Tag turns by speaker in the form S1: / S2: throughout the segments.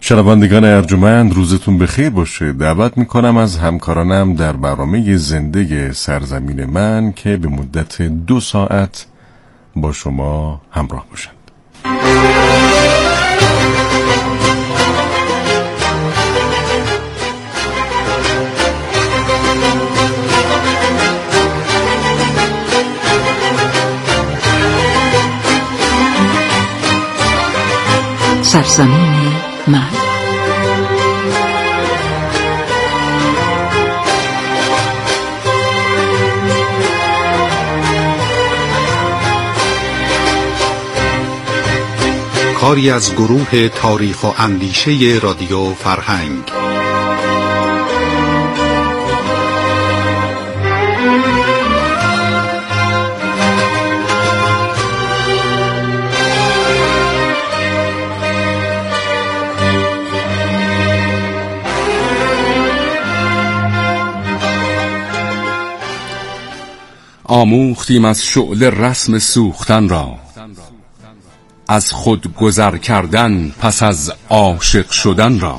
S1: شنوندگان ارجمند، روزتون بخیر باشه. دعوت میکنم از همکارانم در برنامه زنده سرزمین من که به مدت 2 ساعت با شما همراه باشند.
S2: سرزمین من.
S3: کاری از گروه تاریخ و اندیشه رادیو فرهنگ.
S4: آموختیم از شعله رسم سوختن را، از خود گذر کردن پس از عاشق شدن را.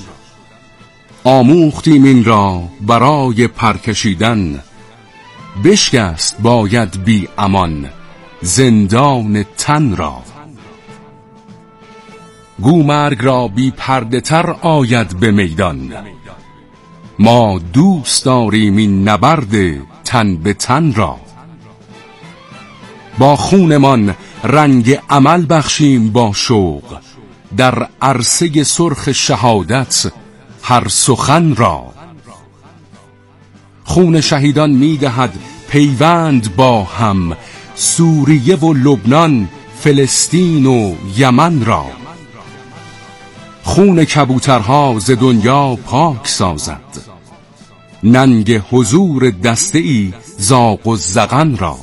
S4: آموختیم این را برای پرکشیدن، بشکست باید بی امان زندان تن را. گو مرگ را بی پرده تر آید به میدان، ما دوست داریم این نبرد تن به تن را. با خونمان رنگ عمل بخشیم با شوق، در عرصه سرخ شهادت هر سخن را. خون شهیدان می‌دهد پیوند با هم، سوریه و لبنان، فلسطین و یمن را. خون کبوترها ز دنیا پاک سازد، ننگ حضور دسته‌ای زاغ و زغن را.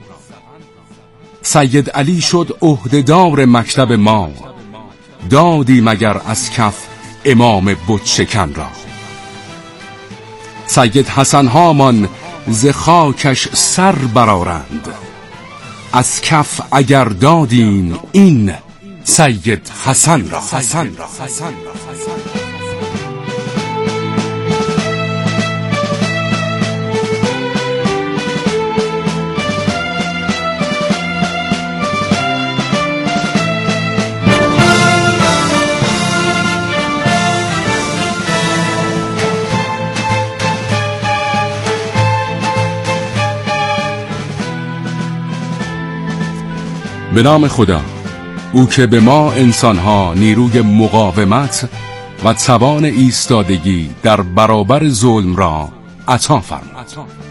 S4: سید علی شد عهده‌دار مکتب ما، دادی مگر از کف امام بت شکن را. سید حسن هامان ز خاکش سر برآرند، از کف اگر دادین این سید حسن را. به نام خدا، او که به ما انسانها نیروی مقاومت و توان ایستادگی در برابر ظلم را عطا فرمود.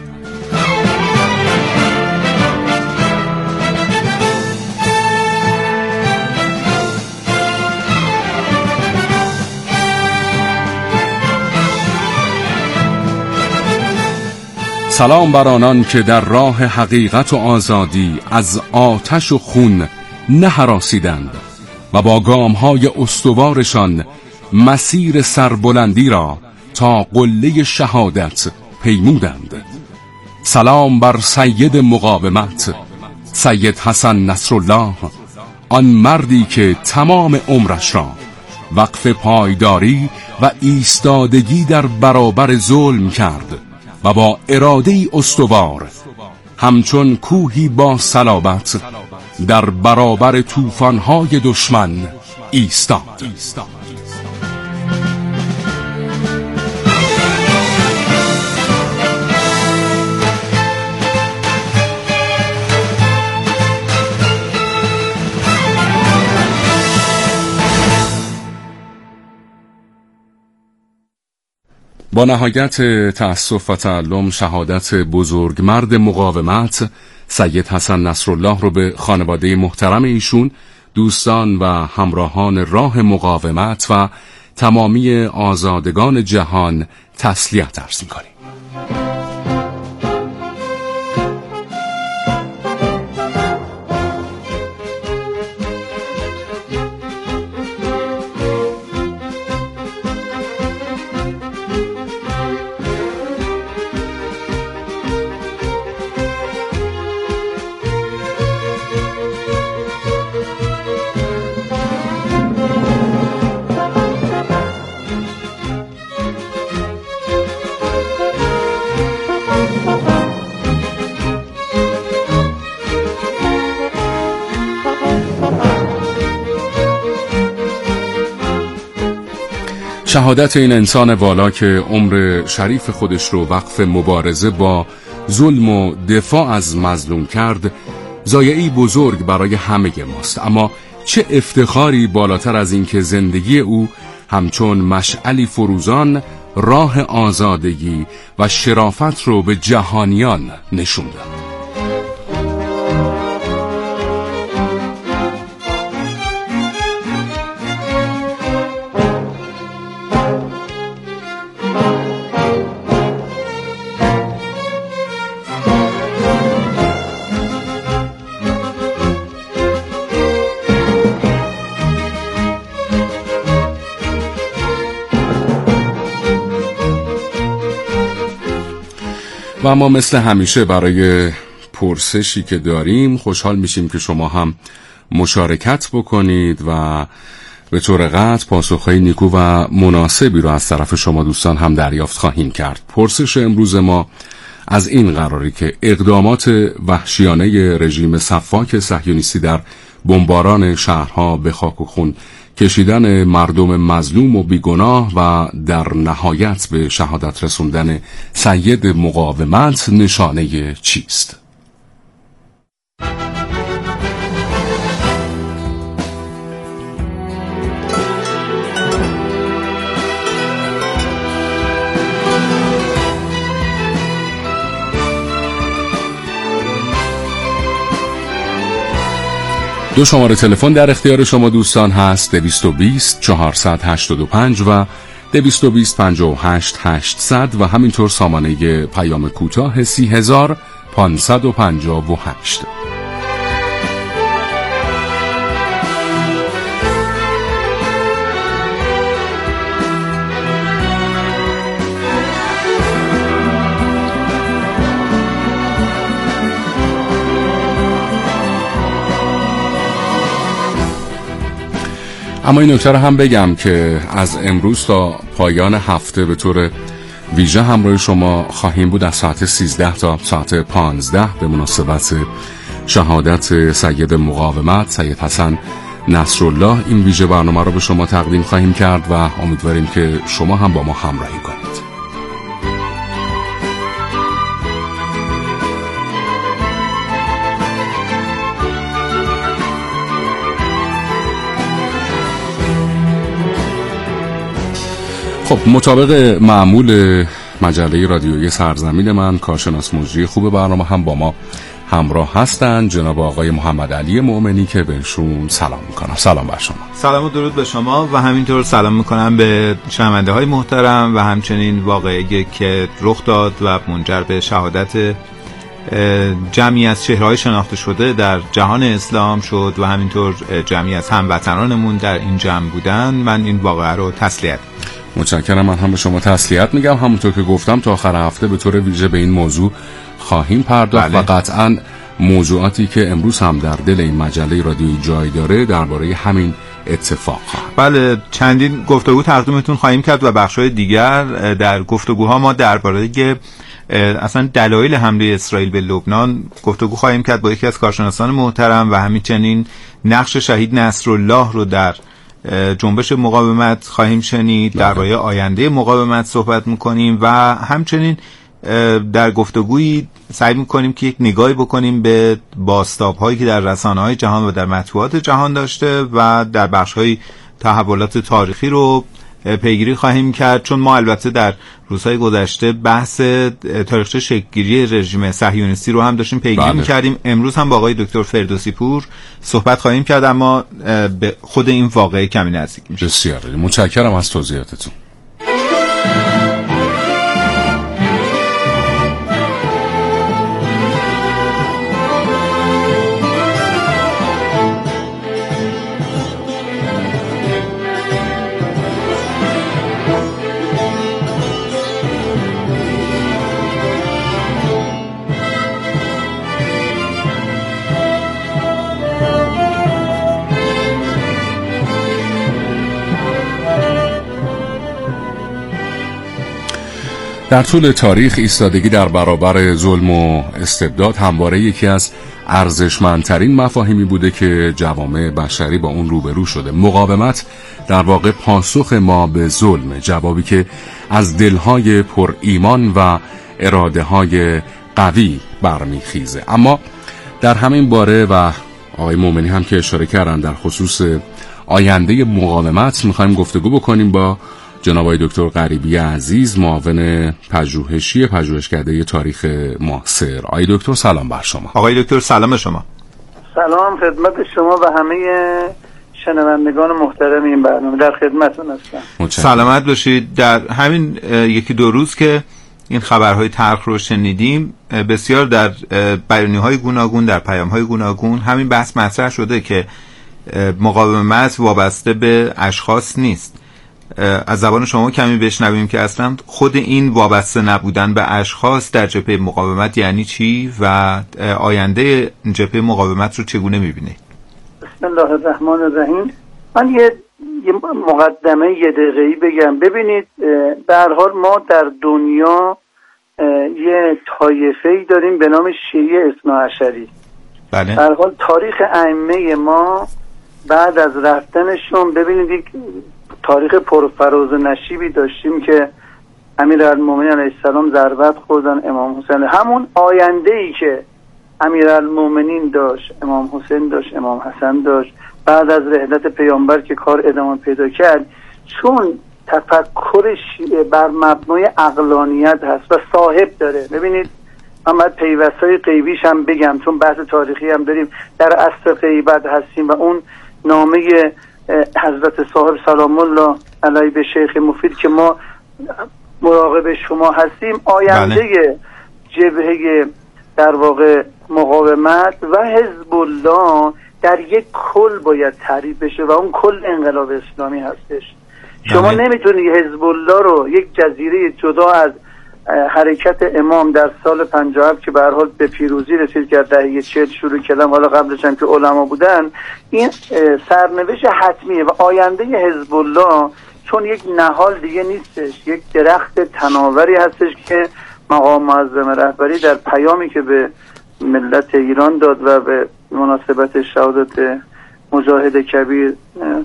S4: سلام بر آنان که در راه حقیقت و آزادی از آتش و خون نهراسیدند و با گام‌های استوارشان مسیر سربلندی را تا قله شهادت پیمودند. سلام بر سید مقاومت، سید حسن نصرالله، آن مردی که تمام عمرش را وقف پایداری و ایستادگی در برابر ظلم کرد و با اراده‌ای استوار همچون کوهی با صلابت در برابر طوفان‌های دشمن ایستاد. با نهایت تأسف و تعلم شهادت بزرگمرد مقاومت سید حسن نصرالله رو به خانواده محترم ایشون، دوستان و همراهان راه مقاومت و تمامی آزادگان جهان تسلیت عرض می‌کنیم. شهادت این انسان والا که عمر شریف خودش رو وقف مبارزه با ظلم و دفاع از مظلوم کرد ضایعی بزرگ برای همه ماست، اما چه افتخاری بالاتر از این که زندگی او همچون مشعلی فروزان راه آزادگی و شرافت رو به جهانیان نشون داد. و ما مثل همیشه برای پرسشی که داریم خوشحال میشیم که شما هم مشارکت بکنید و به طور قطع پاسخهای نیکو و مناسبی رو از طرف شما دوستان هم دریافت خواهیم کرد. پرسش امروز ما از این قراری که اقدامات وحشیانه رژیم سفاک صهیونیستی در بمباران شهرها به خاک و خون کشیدن مردم مظلوم و بیگناه و در نهایت به شهادت رسوندن سید مقاومت نشانه چیست؟ دو شماره تلفن در اختیار شما دوستان هست: 220 485 و 220 58 800 و همینطور سامانه پیام کوتاه 30558. اما این نکته رو هم بگم که از امروز تا پایان هفته به طور ویژه همراه شما خواهیم بود از ساعت 13 تا ساعت 15 به مناسبت شهادت سید مقاومت سید حسن نصرالله این ویژه برنامه رو به شما تقدیم خواهیم کرد و امیدواریم که شما هم با ما همراهی کنید. خب مطابق معمول مجله رادیویی سرزمین من، کارشناس مجری خوب برنامه هم با ما همراه هستند، جناب آقای محمد علی مؤمنی که بهشون سلام میکنم. سلام بر شما.
S5: سلام و درود به شما و همینطور سلام میکنم به شنونده های محترم و همچنین واقعی که رخ داد و منجر به شهادت جمعی از چهره‌های شناخته شده در جهان اسلام شد و همینطور جمعی از هموطنانمون در این جمع بودن. من این واقعه رو تسلیت
S4: متشکرم. من هم به شما تسلیت میگم. همونطور که گفتم تا آخر هفته به طور ویژه به این موضوع خواهیم پرداخت. بله. و قطعاً موضوعاتی که امروز هم در دل این مجله رادیویی جای داره درباره همین اتفاق خواهد.
S5: بله، چندین گفتگو تقدیمتون خواهیم کرد و بخش‌های دیگر در گفتگوها ما درباره اصلا دلایل حمله اسرائیل به لبنان گفتگو خواهیم کرد با یکی از کارشناسان محترم و همچنین نقش شهید نصرالله رو در جنبش مقاومت خواهیم شنید. درباره آینده مقاومت صحبت میکنیم و همچنین در گفتگویی سعی میکنیم که یک نگاهی بکنیم به بازتاب‌هایی که در رسانه‌های جهان و در مطبوعات جهان داشته و در بخش‌های تحولات تاریخی رو پیگیری خواهیم کرد، چون ما البته در روزهای گذشته بحث تاریخچه شکل‌گیری رژیم صهیونیستی رو هم داشتیم پیگیری می‌کردیم. امروز هم با آقای دکتر فردوسی پور صحبت خواهیم کرد، اما به خود این واقعه کمی نزدیک می‌شیم.
S4: بسیار متشکرم از توضیحاتتون. در طول تاریخ ایستادگی در برابر ظلم و استبداد همواره یکی از ارزشمندترین مفاهیمی بوده که جوامع بشری با اون روبرو شده. مقاومت در واقع پاسخ ما به ظلم، جوابی که از دلهای پر ایمان و اراده های قوی برمیخیزه. اما در همین باره و آقای مومنی هم که اشاره کردن در خصوص آینده مقاومت میخوایم گفتگو بکنیم با جناب آقای دکتر غریبی عزیز، معاون پژوهشکده تاریخ معاصر. آقای دکتر سلام بر شما.
S5: آقای دکتر سلام شما.
S6: سلام خدمت شما و همه شنوندگان محترم این برنامه، در خدمتتون هستم.
S5: سلامت باشید. در همین یکی دو روز که این خبرهای تلخ رو شنیدیم، بسیار در بیانیه‌های گوناگون، در پیام‌های گوناگون همین بحث مطرح شده که مقاومت وابسته به اشخاص نیست. از زبان شما کمی بشنویم که اصلا خود این وابسته نبودن به اشخاص در جبهه مقاومت یعنی چی و آینده جبهه مقاومت رو چگونه می‌بینید؟
S6: بسم الله الرحمن الرحیم. من یه مقدمه یه دقیقه‌ای بگم. ببینید به هر حال ما در دنیا یه طایفه‌ای داریم به نام شیعه اثناعشری.
S5: بله.
S6: به هر حال تاریخ ائمه ما بعد از رفتنشون، ببینید یک تاریخ پرفراز و نشیبی داشتیم که امیرالمومنین علیه السلام ضربت خوردن، امام حسین، همون آینده‌ای که امیرالمومنین داشت، امام حسین داشت، امام حسن داشت، بعد از رحلت پیامبر که کار ادامه پیدا کرد، چون تفکر شیعه بر مبنای عقلانیت هست و صاحب داره. ببینید من باید پیوست‌های غیبیش هم بگم چون بحث تاریخی هم داریم، در عصر غیبت هستیم و اون نامه حضرت صاحب سلام الله علیه به شیخ مفید که ما مراقب شما هستیم، آینده جبهه در واقع مقاومت و حزب الله در یک کل باید تعریف بشه و اون کل انقلاب اسلامی هستش. شما نمیتونید حزب الله رو یک جزیره جدا از حرکت امام در سال 57 که به هر حال به پیروزی رسید که دهه 40 شروع کردن، حالا قبلش هم که علما بودن، این سرنوشت حتمیه و آینده حزب الله چون یک نهال دیگه نیستش، یک درخت تناوری هستش که مقام معظم رهبری در پیامی که به ملت ایران داد و به مناسبت شهادت مجاهد کبیر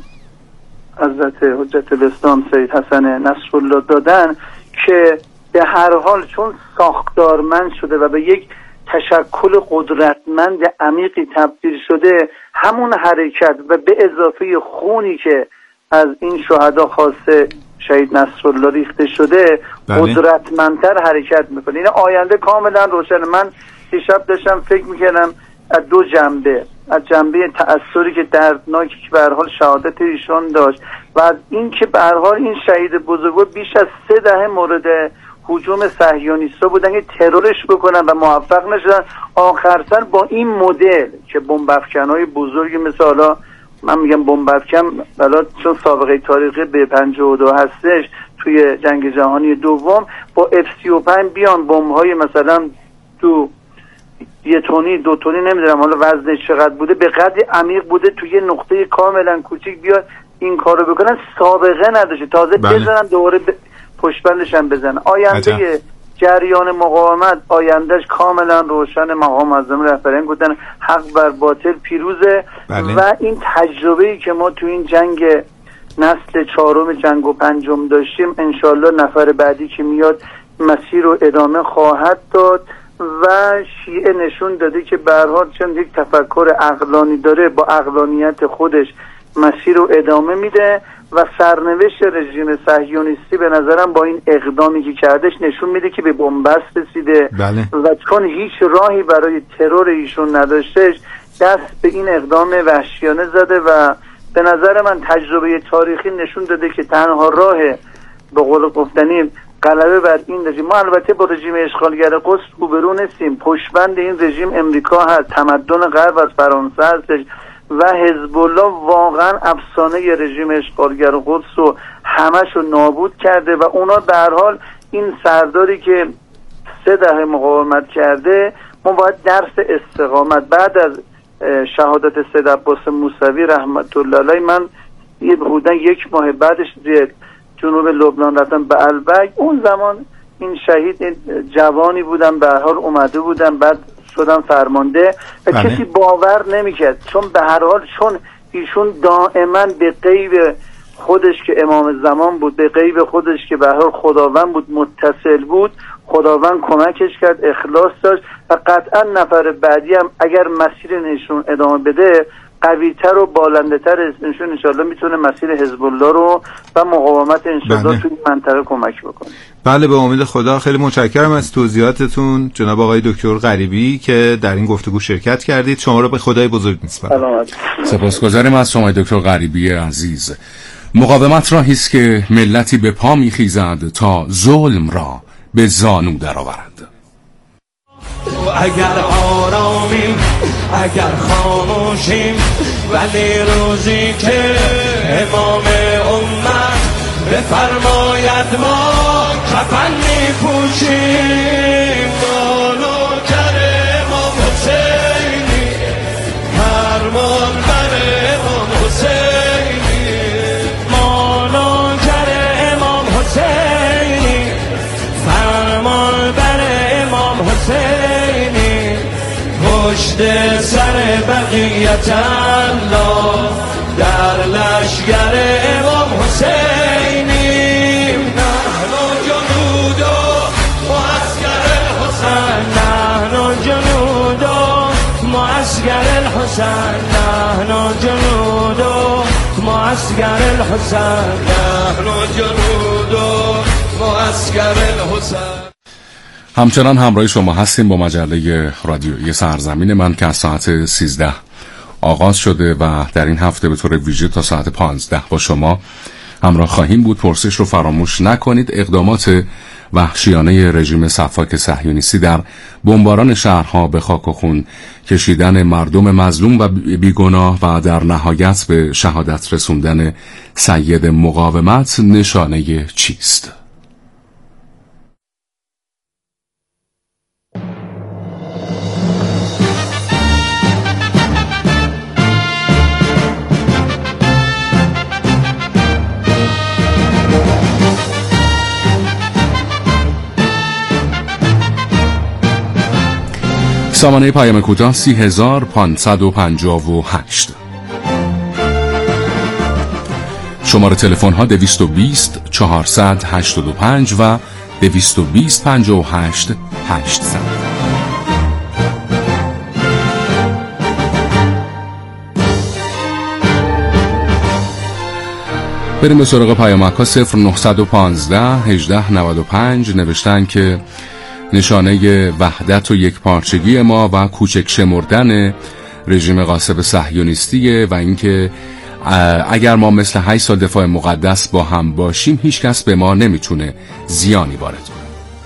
S6: حضرت حجت الاسلام سید حسن نصرالله دادن، که به هر حال چون ساختارمند شده و به یک تشکل قدرتمند عمیقی تبدیل شده، همون حرکت و به اضافه خونی که از این شهدا خاصه شهید نصرالله ریخته شده قدرتمندتر حرکت میکنه. این آینده کاملا روشن. من دیشب داشتم فکر میکردم از دو جنبه، از جنبه تأثیری که دردناکی که به هر حال شهادت ایشان داشت و از این که به هر حال این شهید بزرگوار بیش از 3 دهه مورد هجوم صهیونیست‌ها بودن که ترورش بکنن و موفق نشدن. آخر سر با این مدل که بمب افکن‌های بزرگی مثل، حالا من میگم بمب افکن حالا چون سابقه تاریخی به 52 هستش توی جنگ جهانی دوم، با F-35 بیان بمب‌های مثلا 1 تونی 2 تونی نمیدونم حالا وزنش چقدر بوده، به قدری عمیق بوده، توی نقطه کاملا کوچیک بیاد این کارو بکنن، سابقه نداشته، تازه بزنن دوباره پشتبندش هم بزنن. آینده جریان مقاومت آیندهش کاملا روشن. مقام معظم رهبری گفتن حق بر باطل پیروزه. و این تجربه‌ای که ما تو این جنگ نسل 4 جنگ و 5 داشتیم، انشالله نفر بعدی که میاد مسیر رو ادامه خواهد داد و شیعه نشون داده که به هر حال چون یک تفکر عقلانی داره، با عقلانیت خودش مسیر رو ادامه میده و سرنوشت رژیم صهیونیستی به نظرم با این اقدامی که کردش نشون میده که به بنبست رسیده. و چون هیچ راهی برای ترور ایشون نداشتش، دست به این اقدام وحشیانه زده و به نظر من تجربه تاریخی نشون داده که تنها راه به قول گفتنی غلبه بر این رژیم، ما البته با رژیم اشغالگر قدس روبرو نیستیم، پشتبند این رژیم امریکا هست، تمدن غرب از فرانسه هستش و حزب الله واقعا افسانه رژیم اشغالگر قدس رو همش رو نابود کرده و اونا به هر حال این سرداری که 3 دهه مقاومت کرده، ما باید درس استقامت بعد از شهادت سید عباس موسوی رحمت الله علیه، من حدودا 1 ماه بعدش جنوب لبنان رفتم به البک، اون زمان این شهید جوانی بودن، به هر حال اومده بودن بعد شدن فرمانده و کسی باور نمیکرد، چون به هر حال چون ایشون دائما به غیب خودش که امام زمان بود، به غیب خودش که به هر حال خداوند بود متصل بود، خداوند کمکش کرد، اخلاص داشت و قطعا نفر بعدی هم اگر مسیر نشون ادامه بده قوی‌تر و بالنده‌تر نشون انشالله میتونه مسیر حزب الله رو و مقاومت انشالله توی منطقه کمک بکنه.
S5: بله به امید خدا. خیلی متشکرم از توضیحاتتون جناب آقای دکتر غریبی که در این گفتگو شرکت کردید. شما رو به خدای بزرگ میسپارم.
S4: سپاسگزاریم از شما دکتر غریبی عزیز. مقاومت راهی است که ملتی به پا میخیزد تا ظلم را به زانو درآورد.
S7: اگر آرامیم اگر خاموشیم ولی روزی که امام امت بفرماید ما کفن میپوشیم، بالو کر امام حسینی فرمان بر امام حسینی، بالو کر امام حسینی فرمان بر امام حسینی، پشت سر بقیت الله در لشگر امام حسینی، نحن جنود معسكر الحسین، نحن جنود معسكر الحسین، نحن جنود معسكر الحسین، نحن جنود معسكر الحسین.
S4: همچنان همراه شما هستیم با مجله رادیویی سرزمین من که از ساعت 13 آغاز شده و در این هفته به طور ویژه تا ساعت 15 با شما همراه خواهیم بود. پرسش رو فراموش نکنید. اقدامات وحشیانه رژیم سفاک صهیونیستی در بمباران شهرها به خاک و خون کشیدن مردم مظلوم و بیگناه و در نهایت به شهادت رسوندن سید مقاومت نشانه چیست؟ سامانه پیام کوتاه 30558. شماره تلفن ها 220 485 و 220 58 800. بریم به سراغ پیامک ها. 0915 18 95 نوشتن که نشانه وحدت و یکپارچگی ما و کوچک شمردن رژیم غاصب صهیونیستیه و اینکه اگر ما مثل 8 سال دفاع مقدس با هم باشیم هیچ کس به ما نمیتونه زیانی وارد کنه.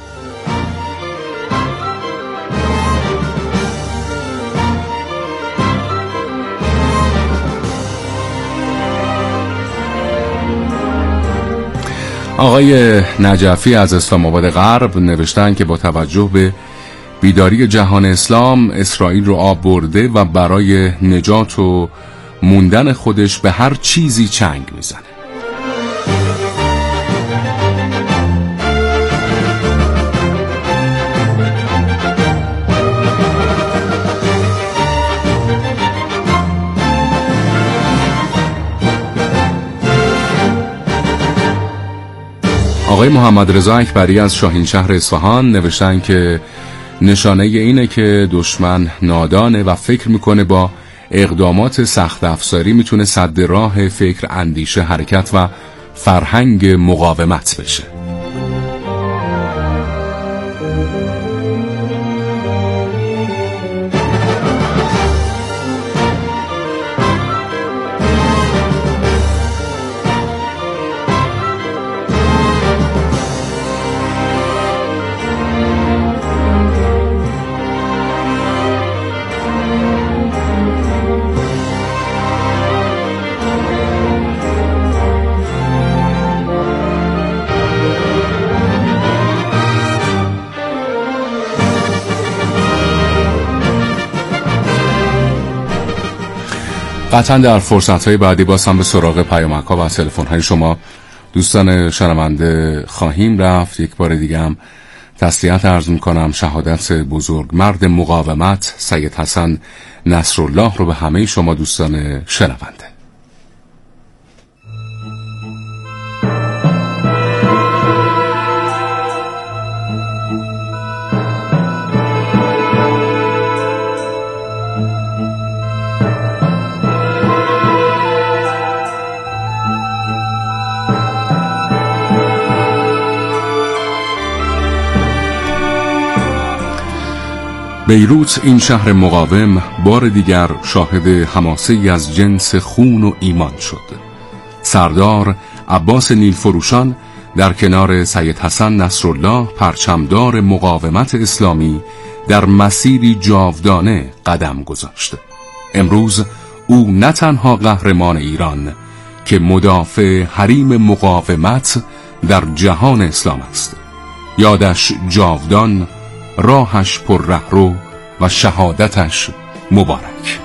S4: آقای نجفی از اسلام آباد غرب نوشتن که با توجه به بیداری جهان اسلام اسرائیل رو آب برده و برای نجات و موندن خودش به هر چیزی چنگ میزنه. آقای محمد رضا اکبری از شاهین شهر اصفهان نوشتن که نشانه اینه که دشمن نادانه و فکر میکنه با اقدامات سخت افزاری میتونه سد راه فکر، اندیشه، حرکت و فرهنگ مقاومت بشه. قطعا در فرصت‌های بعدی باز هم به سراغ پیامک‌ها و تلفن‌های شما دوستان شنونده خواهیم رفت. یک بار دیگه هم تسلیت عرض میکنم شهادت بزرگ مرد مقاومت سید حسن نصرالله رو به همه شما دوستان شنونده. بیروت، این شهر مقاوم، بار دیگر شاهد حماسه‌ای از جنس خون و ایمان شد. سردار عباس نیلفروشان در کنار سید حسن نصرالله پرچمدار مقاومت اسلامی در مسیری جاودانه قدم گذاشت. امروز او نه تنها قهرمان ایران که مدافع حریم مقاومت در جهان اسلام است. یادش جاودان، راهش پر رهرو و شهادتش مبارک.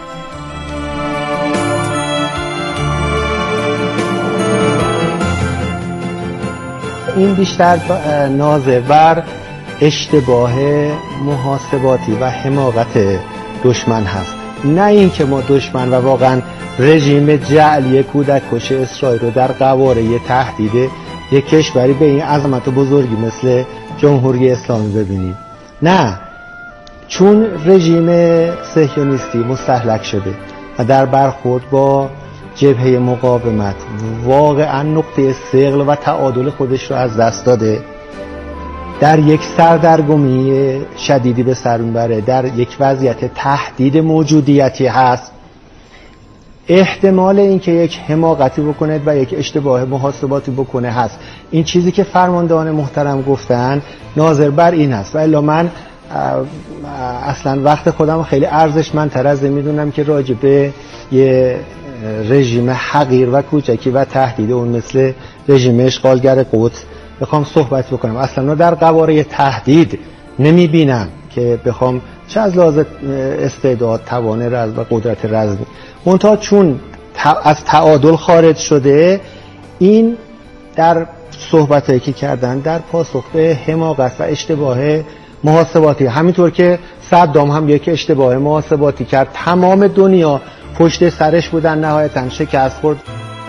S8: این بیشتر نازه بر اشتباه محاسباتی و حماقت دشمن هست، نه این که ما دشمن و واقعا رژیم جعلی کودک کش اسرائیل رو در قواره تهدید یک کشوری به این عظمت و بزرگی مثل جمهوری اسلامی ببینیم. نه، چون رژیم صهیونیستی مستهلک شده و در برخورد با جبهه مقاومت واقعا نقطه ثقل و تعادل خودش رو از دست داده، در یک سردرگمی شدیدی به سر میبره، در یک وضعیت تهدید موجودیتی هست. احتمال اینکه یک حماقتی بکنه و یک اشتباه محاسباتی بکنه هست. این چیزی که فرماندهان محترم گفتن ناظر بر این هست. و الا من اصلا وقت خودم خیلی ارزشمندتر از میدونم که راجع به یه رژیم حقیر و کوچکی و تهدید اون مثل رژیم اشغالگر قدس بخوام صحبت بکنم. اصلا در قواره تهدید نمیبینم که بخوام چه از لحاظ استعداد، توان رزم و قدرت رزمی، منتها چون از تعادل خارج شده، این در صحبتایی که کردن در پاسخ به حماقت و اشتباه محاسباتی، همینطور که صدام هم یک اشتباه محاسباتی کرد، تمام دنیا پشت سرش بودن، نهایتاً شکست خورد.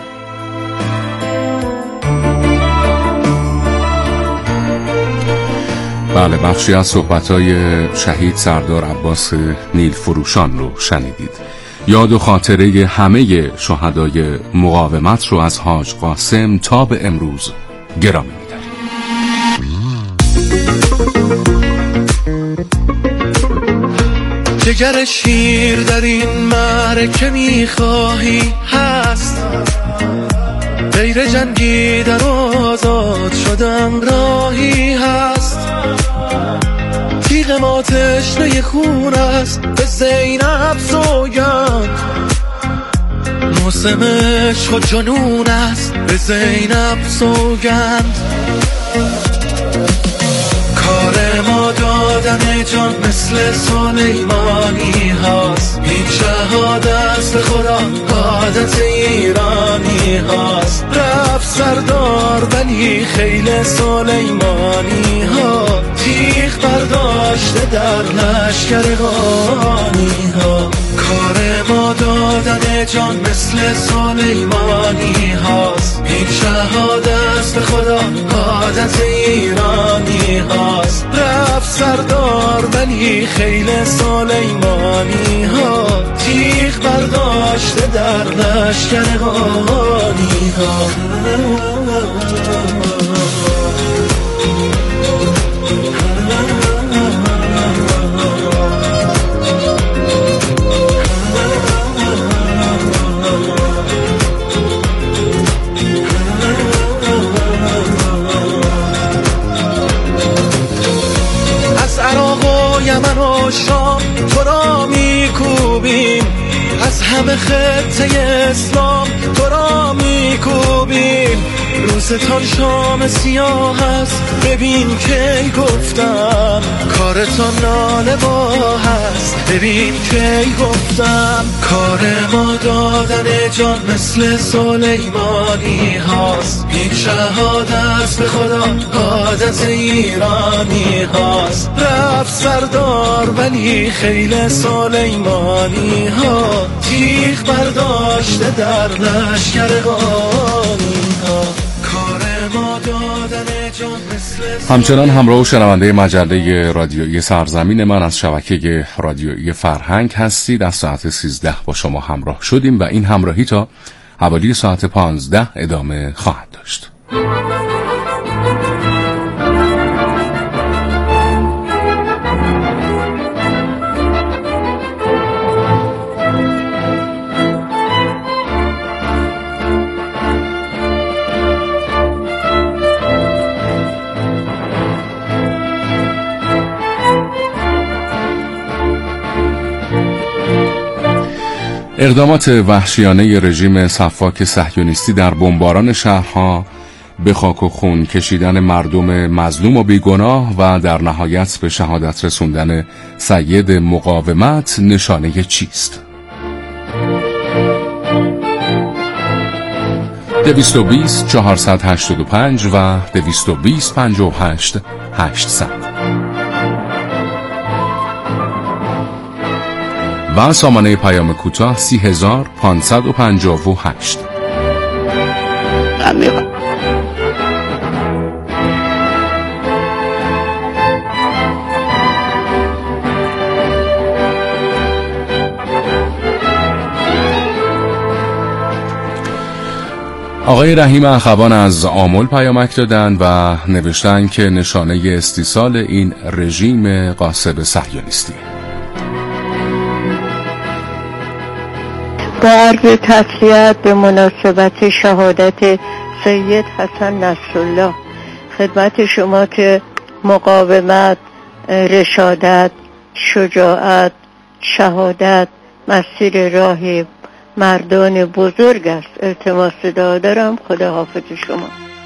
S4: بله، بخشی از صحبت‌های شهید سردار عباس نیلفروشان رو شنیدید. یاد و خاطره همه شهدای مقاومت رو از حاج قاسم تا به امروز گرامی می‌داریم.
S7: جگر شیر در این معرکه می‌خواهی هست، غیر جنگیدن و آزاد شدن راهی هست. تیغ ما تشنه خون است، به زینب سوگند. موسم عشق و جنون است، به زینب سوگند. کار ما دادن جان مثل سلیمانی هاست. این شهادت به خدا عادت ایرانی هاست. رفت سردار ولی خیل سلیمانی ها، تیغ برداشته در لشکر غانی ها. کار ما دادن جان مثل سلیمانی هاست. این شهادت به خدا عادت ایرانی هاست. رفت سردار ولی خیل سلیمانی ها، تیغ برداشته در لشکر غانی ها. یمن و شام تو را میکوبیم، از همه خطه اسلام تو را میکوبیم. روز دستتان شام سیاه است، ببین کی گفتم کارتان ناله با هست، ببین کی گفتم کار ما دادن جان مثل سلیمانی هاست، این شهادت به خدا عادت ایرانی هاست، رفت سردار ولی خیل سلیمانی ها، تیغ برداشته در لشکر قانی ها، کار ما دادن جان مثل.
S4: همچنان همراه و شنونده مجله رادیویی سرزمین من از شبکه رادیویی فرهنگ هستید. از ساعت 13 با شما همراه شدیم و این همراهی تا حوالی ساعت 15 ادامه خواهد داشت. اقدامات وحشیانه رژیم سفاک صهیونیستی در بمباران شهرها، به خاک و خون کشیدن مردم مظلوم و بیگناه و در نهایت به شهادت رسوندن سید مقاومت نشانه چیست؟ 220 485 و 220 58 800 و سامانه پیام کوتاه 30558. آقای رحیم اخوان از آمل پیامک دادند و نوشتند که نشانه استیصال این رژیم غاصب صهیونیستی.
S9: با عرض تسلیت به مناسبت شهادت سید حسن نصرالله خدمت شما که مقاومت، رشادت، شجاعت، شهادت مسیر راه مردان بزرگ است. التماس دعا دارم. خدا حافظ شما.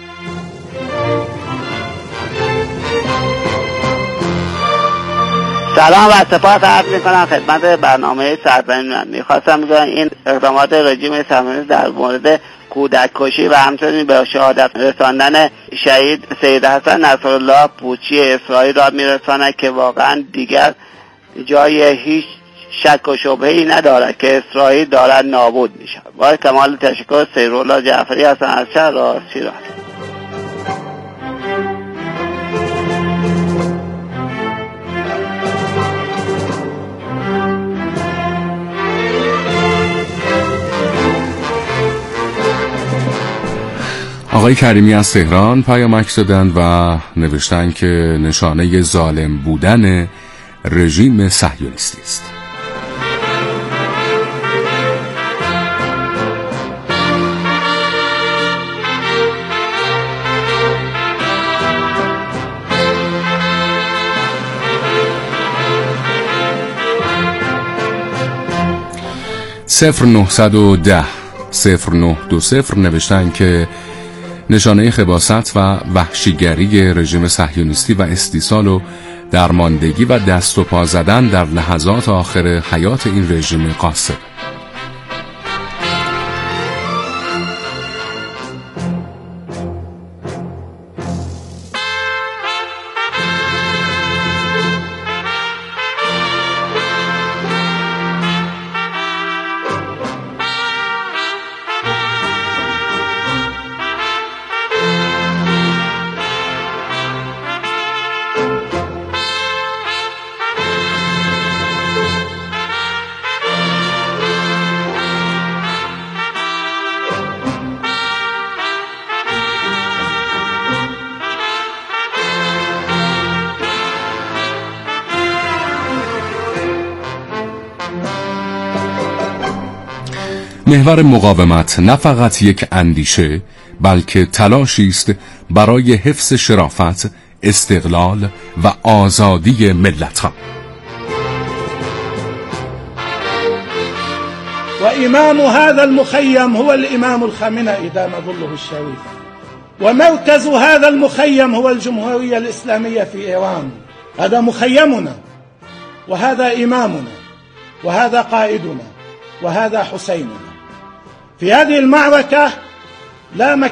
S10: سلام و سپاس عرض میکنم خدمت برنامه سرزمین من. میخواستم بگم این اقدامات رژیم صهیونیستی در مورد کودک کشی و همچنین به شهادت رساندن شهید سید حسن نصرالله پوچی اسرائیل را میرساند که واقعا دیگر جای هیچ شک و شبهه‌ای ندارد که اسرائیل دارد نابود میشه. با کمال تشکر، سیرالله جعفری هستم از شهر شیراز.
S4: آقای کریمی از تهران پیامک دادند و نوشتند که نشانه ظالم بودن رژیم صهیونیستی است. صفر 910 0920 نوشتن که نشانه خباثت و وحشیگری رژیم صهیونیستی و استیصال و درماندگی و دست و پا زدن در لحظات آخر حیات این رژیم غاصب. محور مقاومت نه فقط یک اندیشه بلکه تلاشی است برای حفظ شرافت، استقلال و آزادی ملت‌ها.
S11: و امام هذا المخيم هو الامام الخامنئي دام ظله الشريف ومركز هذا المخيم هو الجمهورية الإسلامية في إيران. هذا مخيمنا، وهذا إمامنا، وهذا قائدنا، وهذا حسيننا. في هذه المعركة لا مكان